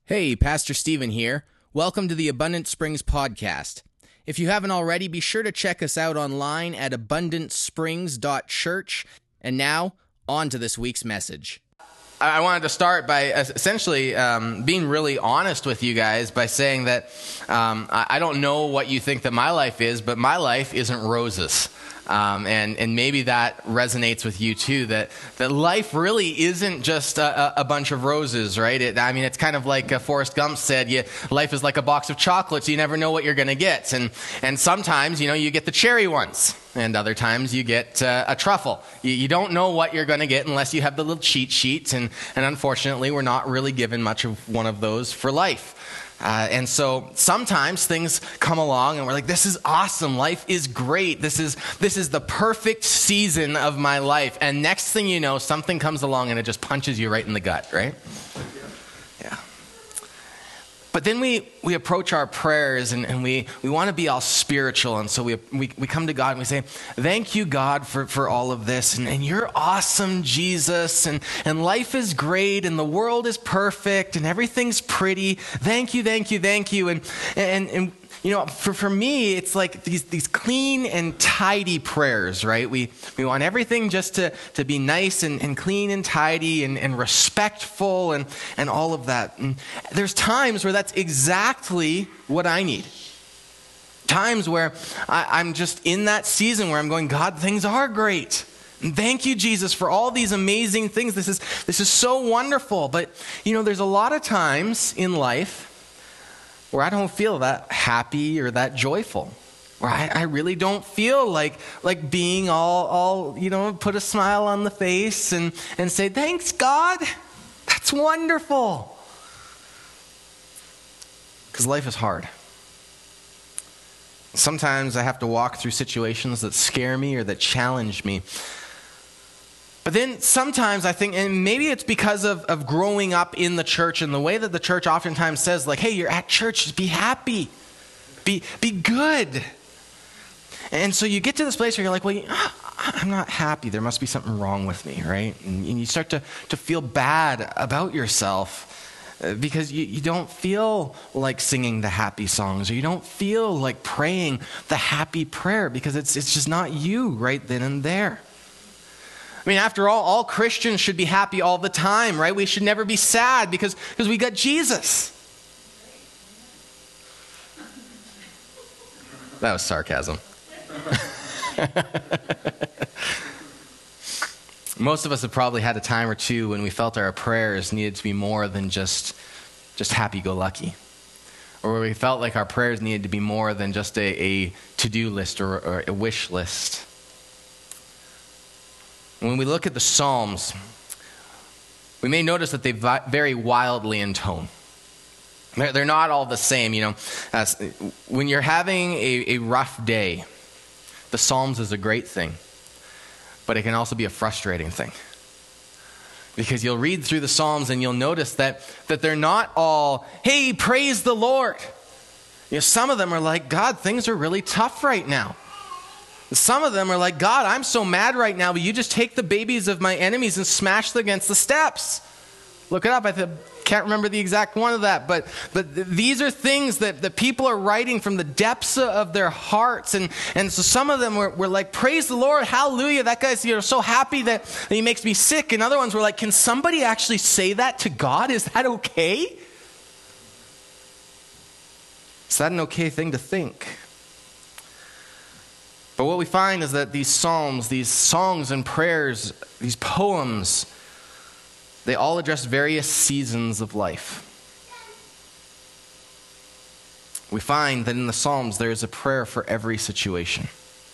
Hey, Pastor Stephen here. Welcome to the Abundant Springs podcast. If you haven't already, be sure to check us out online at abundantsprings.church. And now, on to this week's message. I wanted to start by essentially being really honest with you guys by saying that I don't know what you think that my life is, but my life isn't roses. And maybe that resonates with you too, that life really isn't just a bunch of roses, right? It's kind of like Forrest Gump said, life is like a box of chocolates. You never know what you're going to get. And sometimes, you get the cherry ones. And other times you get a truffle. You don't know what you're going to get unless you have the little cheat sheets. And unfortunately, we're not really given much of one of those for life. And so sometimes things come along and we're like, this is awesome. Life is great. This is the perfect season of my life. And next thing you know, something comes along and it just punches you right in the gut, right? Yeah. But then we approach our prayers and we want to be all spiritual. And so we come to God and we say, thank you, God, for all of this. And you're awesome, Jesus. And life is great. And the world is perfect. And everything's pretty. Thank you, thank you, thank you. And for me, it's like these clean and tidy prayers, right? We want everything just to be nice and clean and tidy and respectful and all of that. And there's times where that's exactly what I need. Times where I'm just in that season where I'm going, God, things are great. And thank you, Jesus, for all these amazing things. This is so wonderful. But, there's a lot of times in life where I don't feel that happy or that joyful, where I really don't feel like being all put a smile on the face and say, thanks, God, that's wonderful. Because life is hard. Sometimes I have to walk through situations that scare me or that challenge me. But then sometimes I think, and maybe it's because of growing up in the church and the way that the church oftentimes says, like, hey, you're at church, just be happy, be good. And so you get to this place where you're like, well, I'm not happy. There must be something wrong with me, right? And you start to feel bad about yourself because you don't feel like singing the happy songs, or you don't feel like praying the happy prayer because it's just not you right then and there. After all Christians should be happy all the time, right? We should never be sad because we got Jesus. That was sarcasm. Most of us have probably had a time or two when we felt our prayers needed to be more than just happy-go-lucky. Or where we felt like our prayers needed to be more than just a to-do list or a wish list. When we look at the Psalms, we may notice that they vary wildly in tone. They're not all the same, When you're having a rough day, the Psalms is a great thing, but it can also be a frustrating thing. Because you'll read through the Psalms and you'll notice that they're not all, hey, praise the Lord. Some of them are like, God, things are really tough right now. Some of them are like, God, I'm so mad right now, but you just take the babies of my enemies and smash them against the steps. Look it up. I can't remember the exact one of that, but these are things that people are writing from the depths of their hearts. And so some of them were like, praise the Lord, hallelujah. That guy's so happy that he makes me sick. And other ones were like, can somebody actually say that to God? Is that okay? Is that an okay thing to think? But what we find is that these psalms, these songs and prayers, these poems, they all address various seasons of life. We find that in the Psalms there is a prayer for every situation.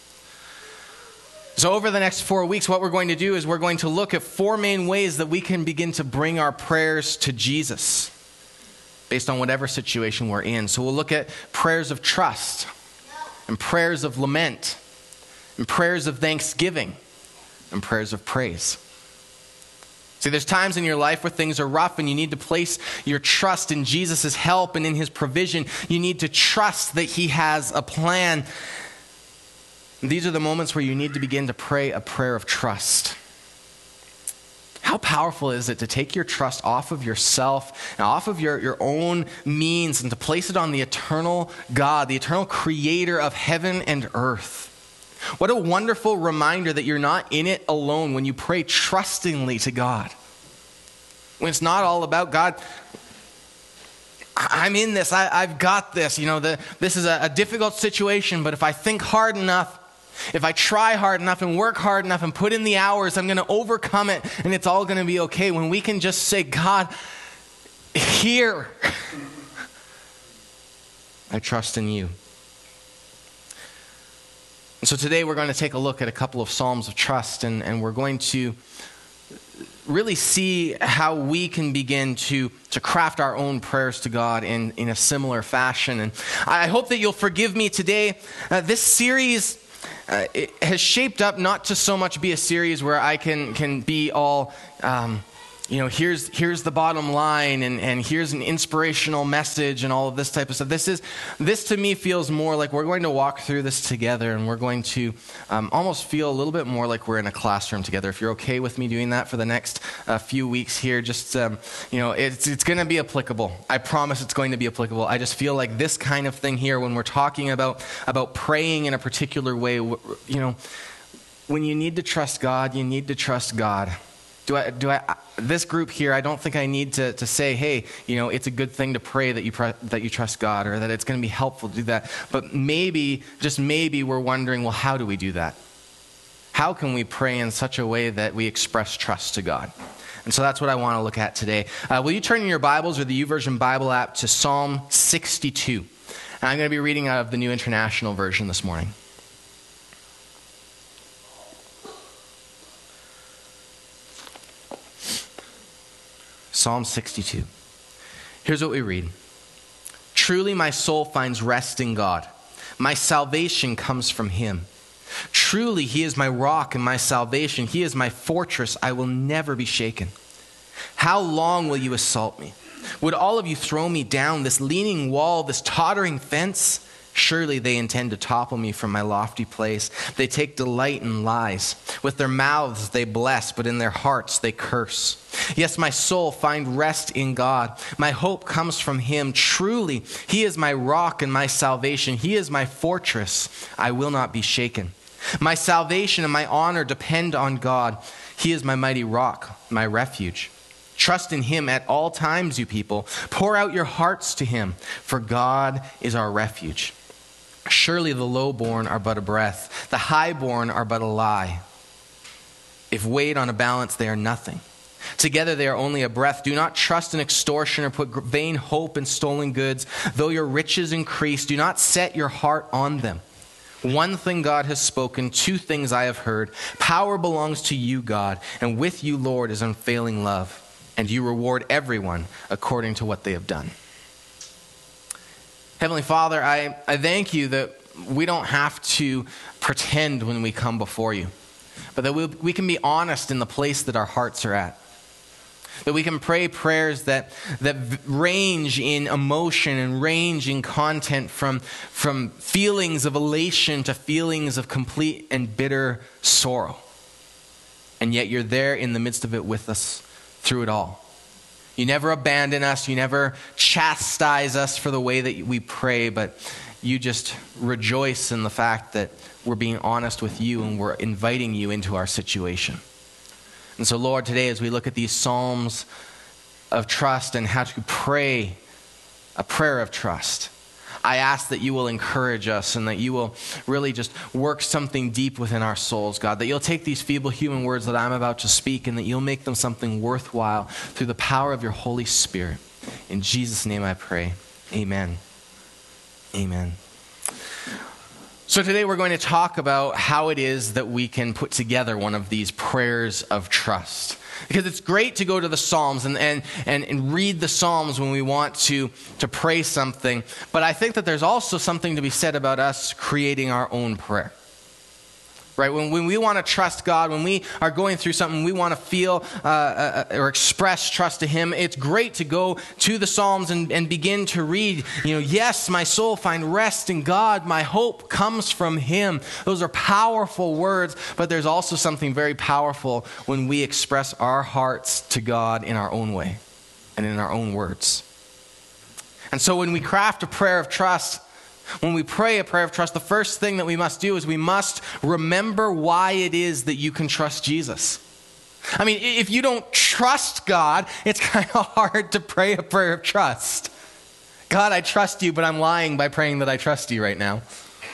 So over the next 4 weeks, what we're going to do is we're going to look at 4 main ways that we can begin to bring our prayers to Jesus based on whatever situation we're in. So we'll look at prayers of trust and prayers of lament, and prayers of thanksgiving, and prayers of praise. See, there's times in your life where things are rough and you need to place your trust in Jesus' help and in his provision. You need to trust that he has a plan. And these are the moments where you need to begin to pray a prayer of trust. How How powerful is it to take your trust off of yourself and off of your own means and to place it on the eternal God, the eternal creator of heaven and earth? What a wonderful reminder that you're not in it alone when you pray trustingly to God. When it's not all about God, I'm in this, I've got this. This is a difficult situation, but if I think hard enough, if I try hard enough and work hard enough and put in the hours, I'm going to overcome it and it's all going to be okay. When we can just say, God, here, I trust in you. And so today we're going to take a look at a couple of Psalms of trust, and we're going to really see how we can begin to craft our own prayers to God in a similar fashion. And I hope that you'll forgive me today. This series it has shaped up not to so much be a series where I can be all, here's the bottom line and here's an inspirational message and all of this type of stuff. This to me feels more like we're going to walk through this together, and we're going to almost feel a little bit more like we're in a classroom together. If you're okay with me doing that for the next few weeks here, just, it's going to be applicable. I promise it's going to be applicable. I just feel like this kind of thing here, when we're talking about praying in a particular way, when you need to trust God, you need to trust God. This group here, I don't think I need to say, hey, it's a good thing to pray that you trust God, or that it's going to be helpful to do that. But maybe, just maybe, we're wondering, well, how do we do that? How can we pray in such a way that we express trust to God? And so that's what I want to look at today. Will you turn in your Bibles or the YouVersion Bible app to Psalm 62? And I'm going to be reading out of the New International Version this morning. Psalm 62. Here's what we read. Truly my soul finds rest in God. My salvation comes from him. Truly he is my rock and my salvation. He is my fortress. I will never be shaken. How long will you assault me? Would all of you throw me down, this leaning wall, this tottering fence? Surely they intend to topple me from my lofty place. They take delight in lies. With their mouths they bless, but in their hearts they curse. Yes, my soul find rest in God. My hope comes from him. Truly, he is my rock and my salvation. He is my fortress. I will not be shaken. My salvation and my honor depend on God. He is my mighty rock, my refuge. Trust in him at all times, you people. Pour out your hearts to him, for God is our refuge. Surely the lowborn are but a breath. The highborn are but a lie. If weighed on a balance, they are nothing. Together they are only a breath. Do not trust in extortion or put vain hope in stolen goods. Though your riches increase, do not set your heart on them. One thing God has spoken, two things I have heard. Power belongs to you, God, and with you, Lord, is unfailing love. And you reward everyone according to what they have done. Heavenly Father, I thank you that we don't have to pretend when we come before you, but that we can be honest in the place that our hearts are at. That we can pray prayers that range in emotion and range in content from feelings of elation to feelings of complete and bitter sorrow. And yet you're there in the midst of it with us through it all. You never abandon us. You never chastise us for the way that we pray, but you just rejoice in the fact that we're being honest with you and we're inviting you into our situation. And so, Lord, today as we look at these Psalms of trust and how to pray a prayer of trust, I ask that you will encourage us and that you will really just work something deep within our souls, God. That you'll take these feeble human words that I'm about to speak and that you'll make them something worthwhile through the power of your Holy Spirit. In Jesus' name I pray. Amen. Amen. So today we're going to talk about how it is that we can put together one of these prayers of trust. Because it's great to go to the Psalms and read the Psalms when we want to pray something. But I think that there's also something to be said about us creating our own prayer. Right? When we want to trust God, when we are going through something, we want to feel or express trust to him, it's great to go to the Psalms and begin to read, yes, my soul find rest in God. My hope comes from him. Those are powerful words, but there's also something very powerful when we express our hearts to God in our own way and in our own words. And so when we craft a prayer of trust, when we pray a prayer of trust, the first thing that we must do is we must remember why it is that you can trust Jesus. I mean, if you don't trust God, it's kind of hard to pray a prayer of trust. God, I trust you, but I'm lying by praying that I trust you right now.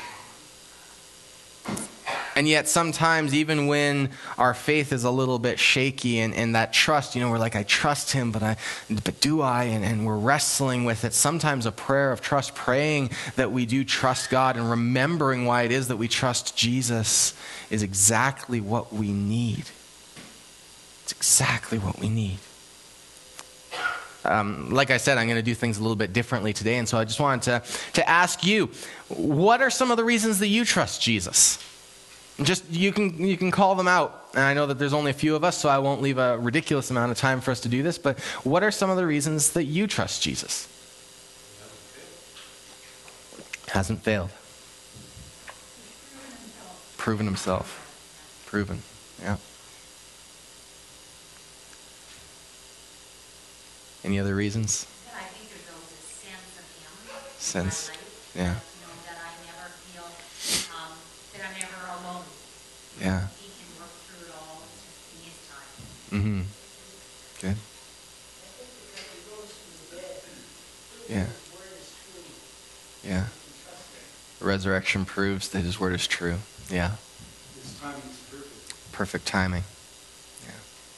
And yet sometimes, even when our faith is a little bit shaky and that trust, we're like, I trust him, but do I? And we're wrestling with it. Sometimes a prayer of trust, praying that we do trust God and remembering why it is that we trust Jesus is exactly what we need. It's exactly what we need. Like I said, I'm going to do things a little bit differently today. And so I just wanted to ask you, what are some of the reasons that you trust Jesus? Just you can call them out. And I know that there's only a few of us, so I won't leave a ridiculous amount of time for us to do this. But what are some of the reasons that you trust Jesus? Hasn't failed. Proven himself. Proven. Yeah. Any other reasons? I think there's always a sense of him. Sense. In my life, Yeah. that I never feel that I'm never alone. Yeah. He can work through it all just in his time. Mm-hmm. Good. Yeah. Yeah. The resurrection proves that his word is true. Yeah. His timing is perfect. Perfect timing. Yeah.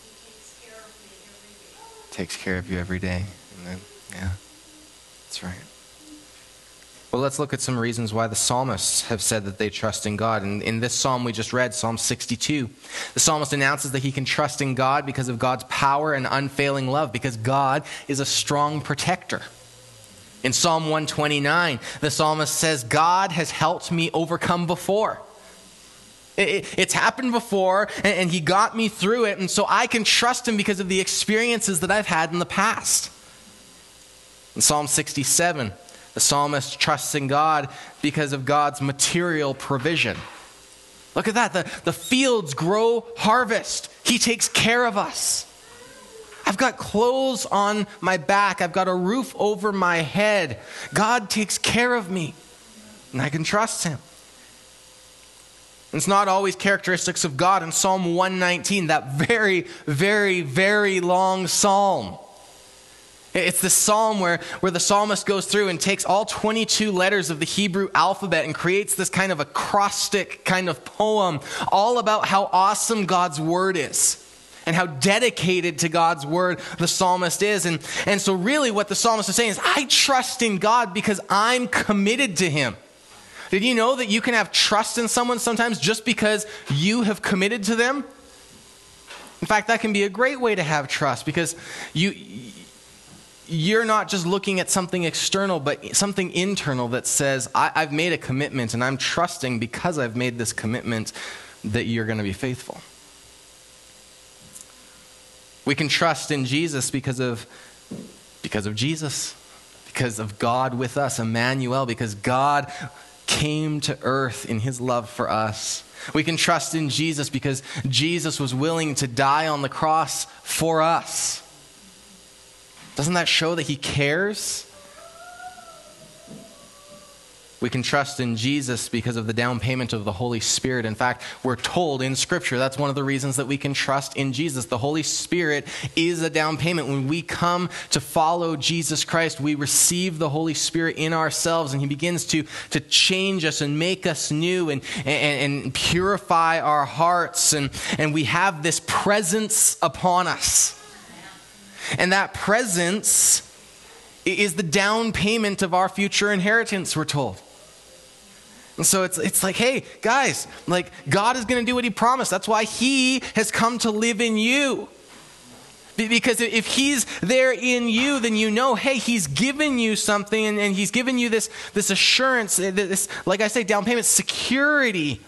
He takes care of me every day. Takes care of you every day. Amen. Yeah. That's right. Well, let's look at some reasons why the psalmists have said that they trust in God. And in this psalm we just read, Psalm 62, the psalmist announces that he can trust in God because of God's power and unfailing love, because God is a strong protector. In Psalm 129, the psalmist says, God has helped me overcome before. It's happened before, and he got me through it, and so I can trust him because of the experiences that I've had in the past. In Psalm 67, the psalmist trusts in God because of God's material provision. Look at that. The fields grow harvest. He takes care of us. I've got clothes on my back. I've got a roof over my head. God takes care of me, and I can trust him. It's not always characteristics of God. In Psalm 119, that very, very, very long psalm, it's the psalm where the psalmist goes through and takes all 22 letters of the Hebrew alphabet and creates this kind of acrostic kind of poem all about how awesome God's word is and how dedicated to God's word the psalmist is. And so really what the psalmist is saying is, I trust in God because I'm committed to him. Did you know that you can have trust in someone sometimes just because you have committed to them? In fact, that can be a great way to have trust, because you're not just looking at something external, but something internal that says, I've made a commitment, and I'm trusting because I've made this commitment that you're going to be faithful. We can trust in Jesus because of Jesus, because of God with us, Emmanuel, because God came to earth in his love for us. We can trust in Jesus because Jesus was willing to die on the cross for us. Doesn't that show that he cares? We can trust in Jesus because of the down payment of the Holy Spirit. In fact, we're told in Scripture that's one of the reasons that we can trust in Jesus. The Holy Spirit is a down payment. When we come to follow Jesus Christ, we receive the Holy Spirit in ourselves, and he begins to change us and make us new and purify our hearts. And we have this presence upon us. And that presence is the down payment of our future inheritance, we're told. And so it's like, hey, guys, like God is going to do what he promised. That's why he has come to live in you. Because if he's there in you, then you know, hey, he's given you something, and he's given you this assurance, this, like I say, down payment, security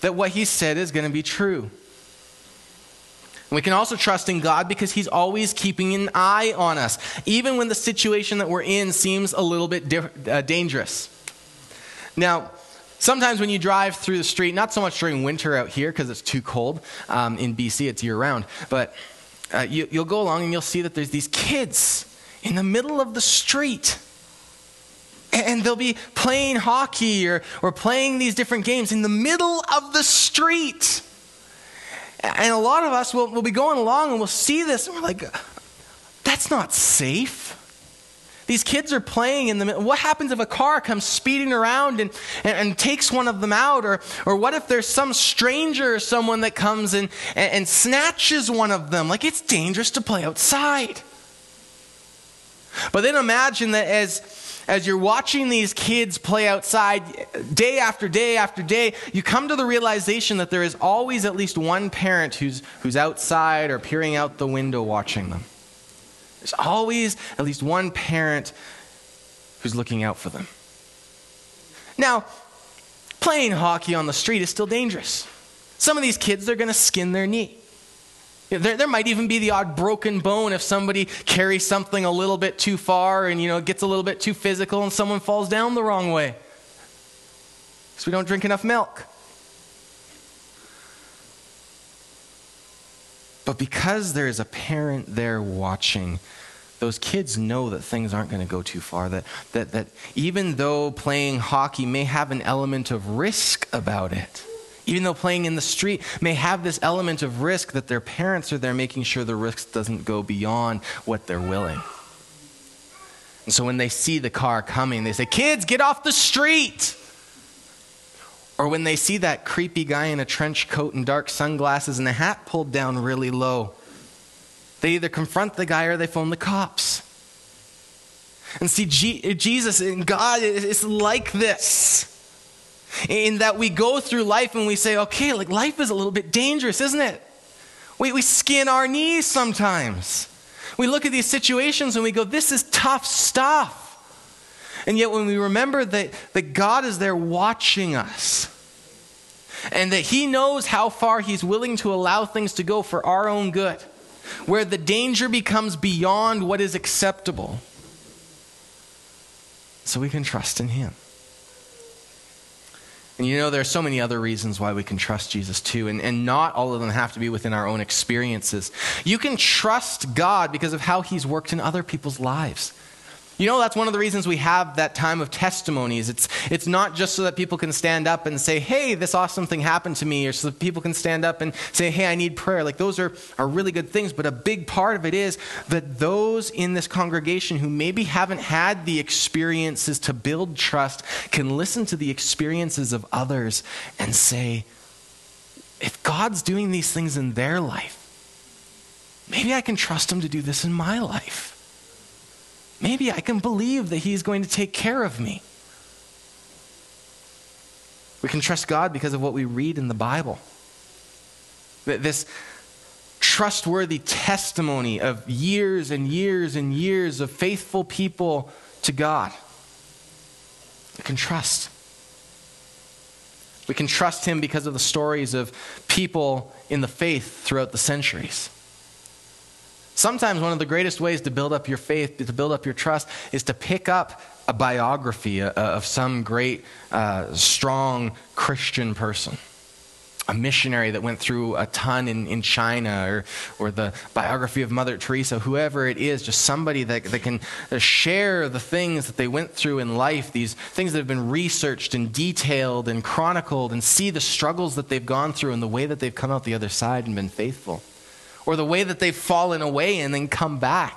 that what he said is going to be true. We can also trust in God because he's always keeping an eye on us, even when the situation that we're in seems a little bit dangerous. Now, sometimes when you drive through the street, not so much during winter out here because it's too cold. In BC, it's year-round. But you'll go along and you'll see that there's these kids in the middle of the street. And they'll be playing hockey or playing these different games in the middle of the street. And a lot of us will be going along and we'll see this and we're like, that's not safe. These kids are playing in the middle. What happens if a car comes speeding around and takes one of them out? Or what if there's some stranger or someone that comes and snatches one of them? Like, it's dangerous to play outside. But then imagine that as you're watching these kids play outside day after day after day, you come to the realization that there is always at least one parent who's outside or peering out the window watching them. There's always at least one parent who's looking out for them. Now, playing hockey on the street is still dangerous. Some of these kids, they're going to skin their knee. There might even be the odd broken bone if somebody carries something a little bit too far and, it gets a little bit too physical and someone falls down the wrong way. Because we don't drink enough milk. But because there is a parent there watching, those kids know that things aren't going to go too far. That even though playing hockey may have an element of risk about it, even though playing in the street may have this element of risk, that their parents are there making sure the risk doesn't go beyond what they're willing. And so when they see the car coming, they say, "Kids, get off the street!" Or when they see that creepy guy in a trench coat and dark sunglasses and a hat pulled down really low, they either confront the guy or they phone the cops. And see, Jesus and God is like this. In that we go through life and we say, okay, like life is a little bit dangerous, isn't it? We skin our knees sometimes. We look at these situations and we go, this is tough stuff. And yet when we remember that God is there watching us and that he knows how far he's willing to allow things to go for our own good, where the danger becomes beyond what is acceptable, so we can trust in him. And there are so many other reasons why we can trust Jesus too, and not all of them have to be within our own experiences. You can trust God because of how he's worked in other people's lives. That's one of the reasons we have that time of testimonies. It's not just so that people can stand up and say, hey, this awesome thing happened to me, or so that people can stand up and say, hey, I need prayer. Like, those are really good things, but a big part of it is that those in this congregation who maybe haven't had the experiences to build trust can listen to the experiences of others and say, if God's doing these things in their life, maybe I can trust him to do this in my life. Maybe I can believe that he's going to take care of me. We can trust God because of what we read in the Bible. This trustworthy testimony of years and years and years of faithful people to God. We can trust. We can trust him because of the stories of people in the faith throughout the centuries. Sometimes one of the greatest ways to build up your faith, to build up your trust, is to pick up a biography of some great, strong Christian person. A missionary that went through a ton in China, or the biography of Mother Teresa, whoever it is, just somebody that can share the things that they went through in life, these things that have been researched and detailed and chronicled, and see the struggles that they've gone through and the way that they've come out the other side and been faithful. Or the way that they've fallen away and then come back.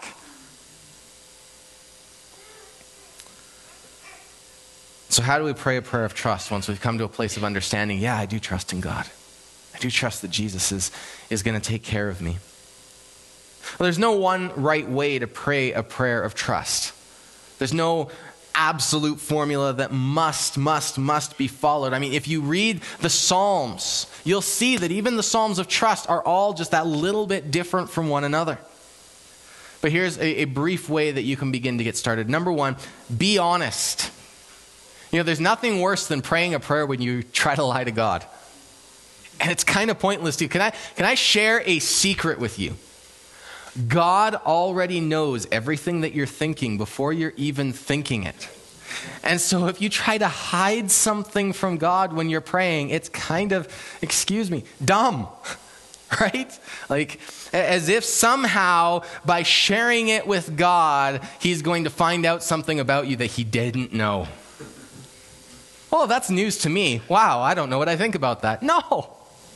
So how do we pray a prayer of trust once we've come to a place of understanding, yeah, I do trust in God. I do trust that Jesus is going to take care of me. Well, there's no one right way to pray a prayer of trust. There's no absolute formula that must be followed. I mean, if you read the Psalms, you'll see that even the Psalms of trust are all just that little bit different from one another. But here's a brief way that you can begin to get started. Number one, be honest. There's nothing worse than praying a prayer when you try to lie to God. And it's kind of pointless too. Can I share a secret with you? God already knows everything that you're thinking before you're even thinking it. And so if you try to hide something from God when you're praying, it's kind of, dumb, right? Like, as if somehow by sharing it with God, he's going to find out something about you that he didn't know. Oh, that's news to me. Wow, I don't know what I think about that. No.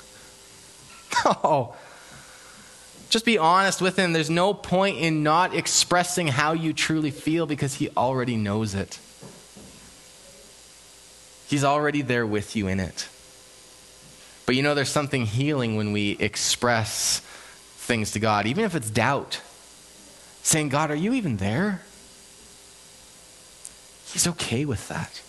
Just be honest with him. There's no point in not expressing how you truly feel because he already knows it. He's already there with you in it. But there's something healing when we express things to God, even if it's doubt. Saying, God, are you even there? He's okay with that.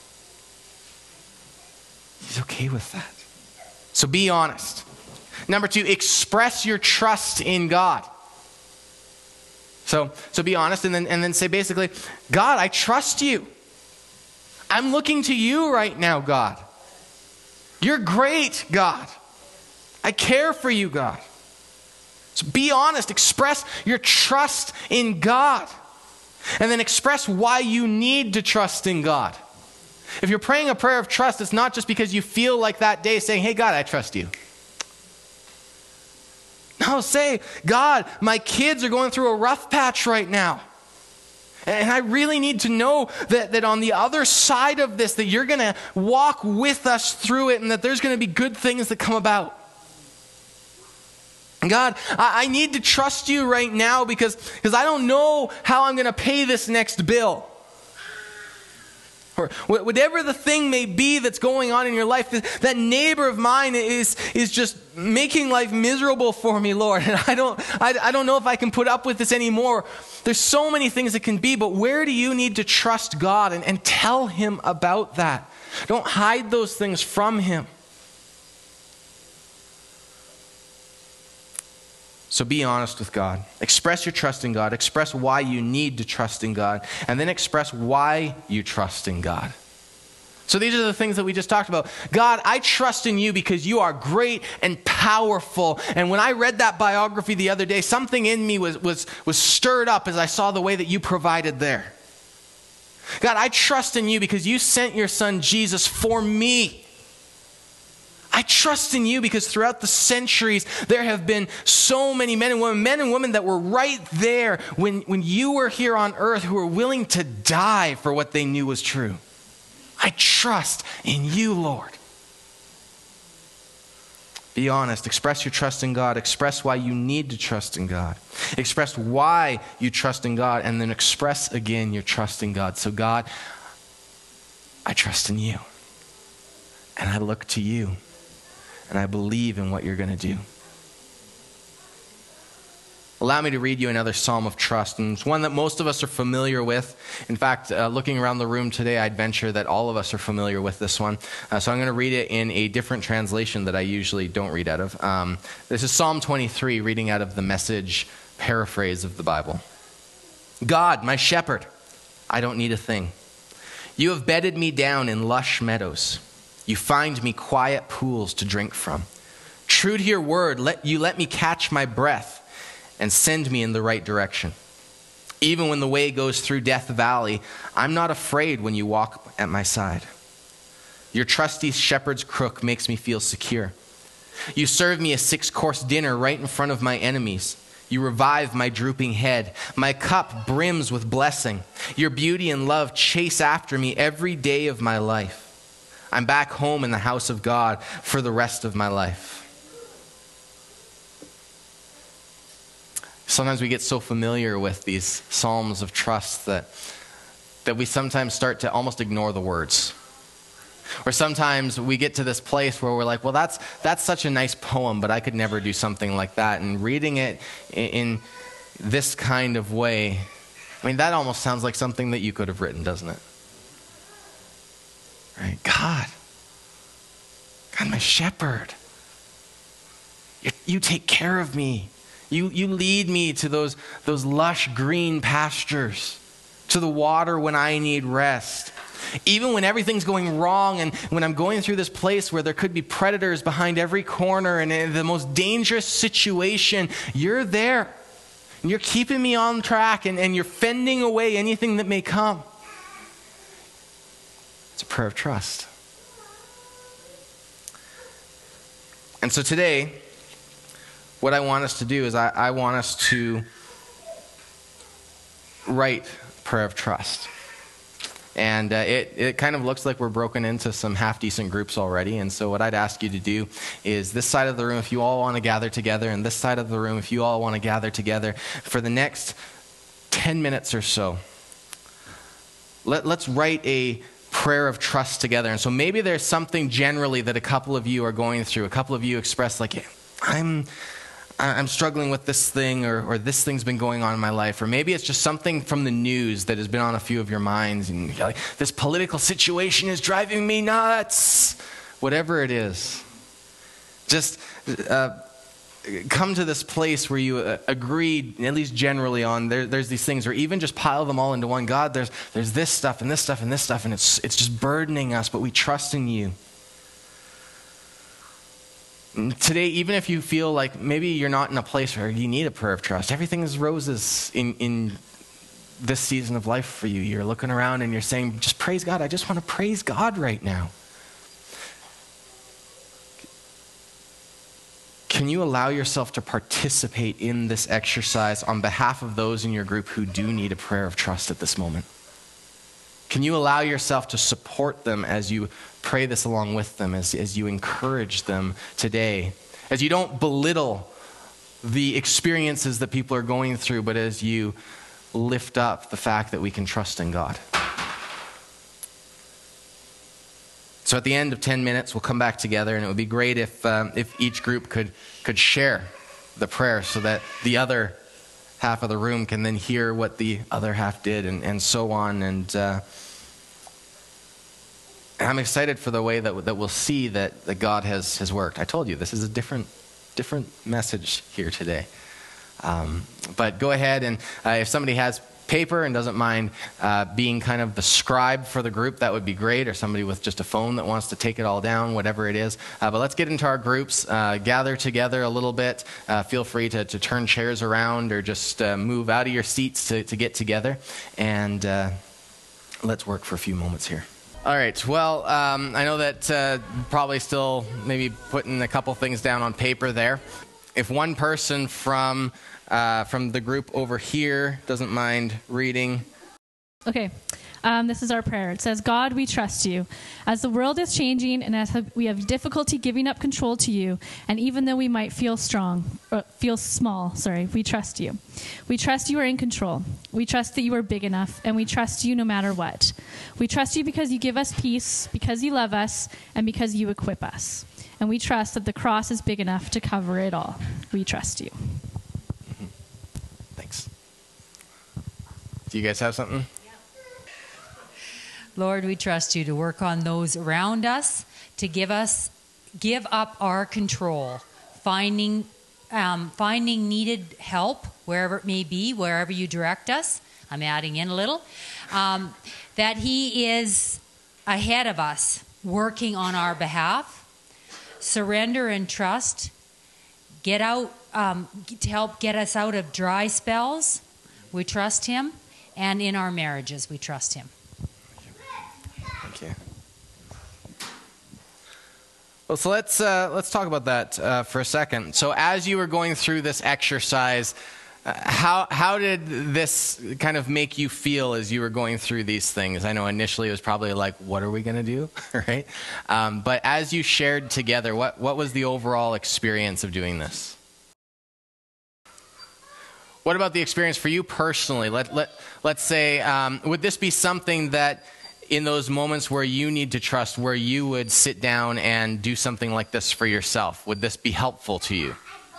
He's okay with that. So be honest. Number 2, express your trust in God. So be honest and then say basically, God, I trust you. I'm looking to you right now, God. You're great, God. I care for you, God. So be honest. Express your trust in God. And then express why you need to trust in God. If you're praying a prayer of trust, it's not just because you feel like that day saying, hey, God, I trust you. No, say, God, my kids are going through a rough patch right now. And I really need to know that on the other side of this, that you're going to walk with us through it and that there's going to be good things that come about. God, I need to trust you right now because I don't know how I'm going to pay this next bill. Or whatever the thing may be that's going on in your life, that neighbor of mine is just making life miserable for me, Lord. And I don't know if I can put up with this anymore. There's so many things it can be, but where do you need to trust God and tell him about that? Don't hide those things from him. So be honest with God. Express your trust in God. Express why you need to trust in God. And then express why you trust in God. So these are the things that we just talked about. God, I trust in you because you are great and powerful. And when I read that biography the other day, something in me was stirred up as I saw the way that you provided there. God, I trust in you because you sent your son Jesus for me. I trust in you because throughout the centuries, there have been so many men and women that were right there when you were here on earth who were willing to die for what they knew was true. I trust in you, Lord. Be honest. Express your trust in God. Express why you need to trust in God. Express why you trust in God, and then express again your trust in God. So God, I trust in you, and I look to you. And I believe in what you're going to do. Allow me to read you another psalm of trust. And it's one that most of us are familiar with. In fact, looking around the room today, I'd venture that all of us are familiar with this one. So I'm going to read it in a different translation that I usually don't read out of. This is Psalm 23, reading out of the Message paraphrase of the Bible. God, my shepherd, I don't need a thing. You have bedded me down in lush meadows. You find me quiet pools to drink from. True to your word, let me catch my breath and send me in the right direction. Even when the way goes through Death Valley, I'm not afraid when you walk at my side. Your trusty shepherd's crook makes me feel secure. You serve me a 6-course dinner right in front of my enemies. You revive my drooping head. My cup brims with blessing. Your beauty and love chase after me every day of my life. I'm back home in the house of God for the rest of my life. Sometimes we get so familiar with these psalms of trust that we sometimes start to almost ignore the words. Or sometimes we get to this place where we're like, well, that's such a nice poem, but I could never do something like that. And reading it in this kind of way, I mean, that almost sounds like something that you could have written, doesn't it? Right? God, my shepherd. You take care of me. You lead me to those lush green pastures, to the water when I need rest. Even when everything's going wrong and when I'm going through this place where there could be predators behind every corner and in the most dangerous situation, you're there. And you're keeping me on track and you're fending away anything that may come. It's a prayer of trust. And so today, what I want us to do is I want us to write prayer of trust. And it kind of looks like we're broken into some half-decent groups already. And so what I'd ask you to do is this side of the room, if you all want to gather together, and this side of the room, if you all want to gather together, for the next 10 minutes or so, let's write a prayer of trust together. And so maybe there's something generally that a couple of you are going through. A couple of you express like, I'm struggling with this thing, or this thing's been going on in my life. Or maybe it's just something from the news that has been on a few of your minds. And you're like, this political situation is driving me nuts. Whatever it is. Just come to this place where you agree, at least generally, on there's these things, or even just pile them all into one. God, there's this stuff and this stuff and this stuff, and it's just burdening us, but we trust in you. Today, even if you feel like maybe you're not in a place where you need a prayer of trust, everything is roses in this season of life for you. You're looking around and you're saying, just praise God. I just want to praise God right now. Can you allow yourself to participate in this exercise on behalf of those in your group who do need a prayer of trust at this moment? Can you allow yourself to support them as you pray this along with them, as you encourage them today, as you don't belittle the experiences that people are going through, but as you lift up the fact that we can trust in God? So at the end of 10 minutes, we'll come back together, and it would be great if each group could share the prayer so that the other half of the room can then hear what the other half did, and so on. And I'm excited for the way that we'll see that God has worked. I told you, this is a different message here today. But go ahead, and if somebody has paper and doesn't mind being kind of the scribe for the group, that would be great, or somebody with just a phone that wants to take it all down, whatever it is. But let's get into our groups, gather together a little bit. Feel free to turn chairs around or just move out of your seats to get together. And let's work for a few moments here. All right. Well, I know that probably still maybe putting a couple things down on paper there. If one person from the group over here doesn't mind reading. Okay. This is our prayer. It says, God, we trust you. As the world is changing and as we have difficulty giving up control to you, and even though we might feel small, we trust you. We trust you are in control. We trust that you are big enough, and we trust you no matter what. We trust you because you give us peace, because you love us, and because you equip us. And we trust that the cross is big enough to cover it all. We trust you. Mm-hmm. Thanks. Do you guys have something? Lord, we trust you to work on those around us, to give up our control, finding needed help wherever it may be, wherever you direct us. I'm adding in a little. That he is ahead of us, working on our behalf. Surrender and trust. Get out to help get us out of dry spells. We trust him. And in our marriages, we trust him. Thank you. Well, so let's talk about that for a second. So as you were going through this exercise, how did this kind of make you feel as you were going through these things? I know initially it was probably like, what are we going to do, right? But as you shared together, what was the overall experience of doing this? What about the experience for you personally? Let's say, would this be something that in those moments where you need to trust, where you would sit down and do something like this for yourself? Would this be helpful to you?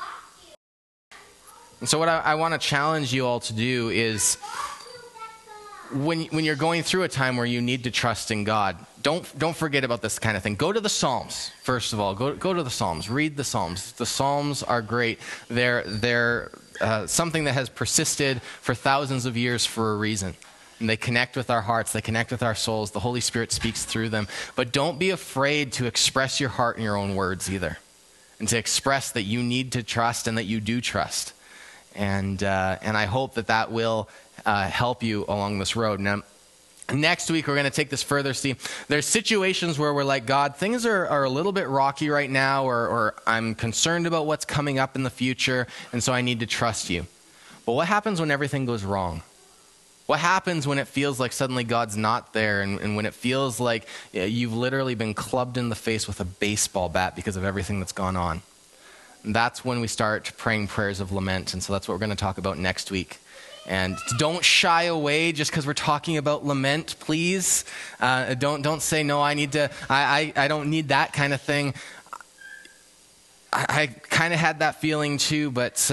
And so what I want to challenge you all to do is when you're going through a time where you need to trust in God, don't forget about this kind of thing. Go to the Psalms, first of all. Go to the Psalms. Read the Psalms. The Psalms are great. They're something that has persisted for thousands of years for a reason. and they connect with our hearts, they connect with our souls. The Holy Spirit speaks through them. But don't be afraid to express your heart in your own words either, and to express that you need to trust and that you do trust. And I hope that will help you along this road. Now, next week, we're going to take this further. See, there's situations where we're like, God, things are a little bit rocky right now, or I'm concerned about what's coming up in the future, and so I need to trust you. But what happens when everything goes wrong? What happens when it feels like suddenly God's not there, and when it feels like you've literally been clubbed in the face with a baseball bat because of everything that's gone on? And that's when we start praying prayers of lament, and so that's what we're going to talk about next week. And don't shy away just because we're talking about lament, please. Don't say, no, I don't need that kind of thing. I kind of had that feeling too, but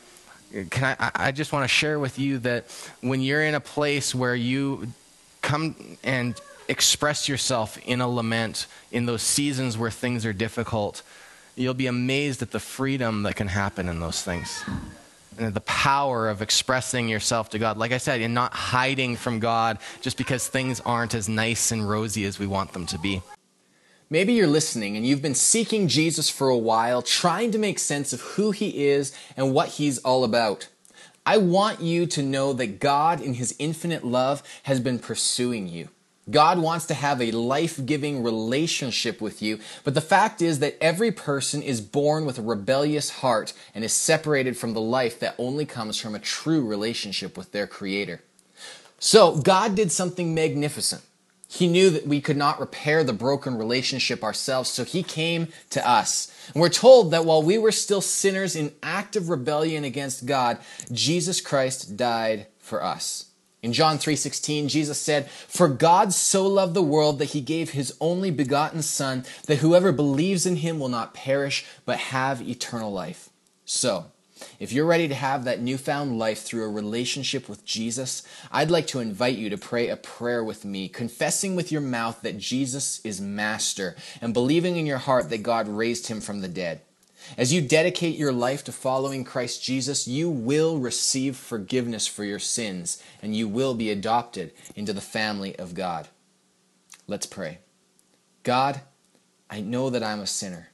I just want to share with you that when you're in a place where you come and express yourself in a lament, in those seasons where things are difficult, you'll be amazed at the freedom that can happen in those things. And the power of expressing yourself to God. Like I said, and not hiding from God just because things aren't as nice and rosy as we want them to be. Maybe you're listening and you've been seeking Jesus for a while, trying to make sense of who he is and what he's all about. I want you to know that God, in his infinite love, has been pursuing you. God wants to have a life-giving relationship with you, but the fact is that every person is born with a rebellious heart and is separated from the life that only comes from a true relationship with their Creator. So God did something magnificent. He knew that we could not repair the broken relationship ourselves, so he came to us. And we're told that while we were still sinners in active rebellion against God, Jesus Christ died for us. In John 3:16, Jesus said, "For God so loved the world that he gave his only begotten Son, that whoever believes in him will not perish, but have eternal life." So, if you're ready to have that newfound life through a relationship with Jesus, I'd like to invite you to pray a prayer with me, confessing with your mouth that Jesus is Master, and believing in your heart that God raised him from the dead. As you dedicate your life to following Christ Jesus, you will receive forgiveness for your sins, and you will be adopted into the family of God. Let's pray. God, I know that I'm a sinner.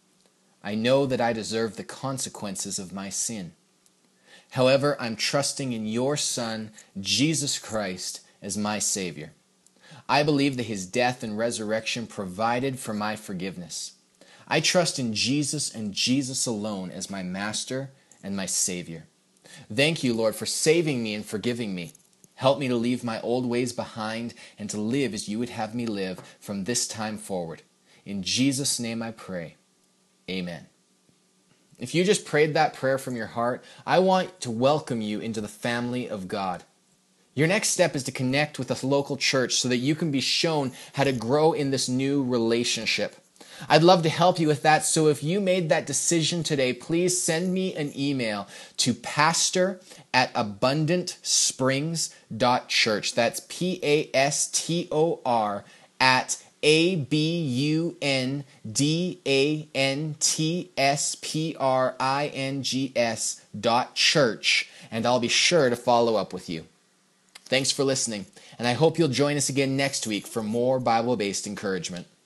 I know that I deserve the consequences of my sin. However, I'm trusting in your Son, Jesus Christ, as my Savior. I believe that his death and resurrection provided for my forgiveness. I trust in Jesus and Jesus alone as my Master and my Savior. Thank you, Lord, for saving me and forgiving me. Help me to leave my old ways behind and to live as you would have me live from this time forward. In Jesus' name I pray. Amen. If you just prayed that prayer from your heart, I want to welcome you into the family of God. Your next step is to connect with a local church so that you can be shown how to grow in this new relationship. I'd love to help you with that, so if you made that decision today, please send me an email to pastor@abundantsprings.church. That's PASTOR at ABUNDANTSPRINGS.church, and I'll be sure to follow up with you. Thanks for listening, and I hope you'll join us again next week for more Bible-based encouragement.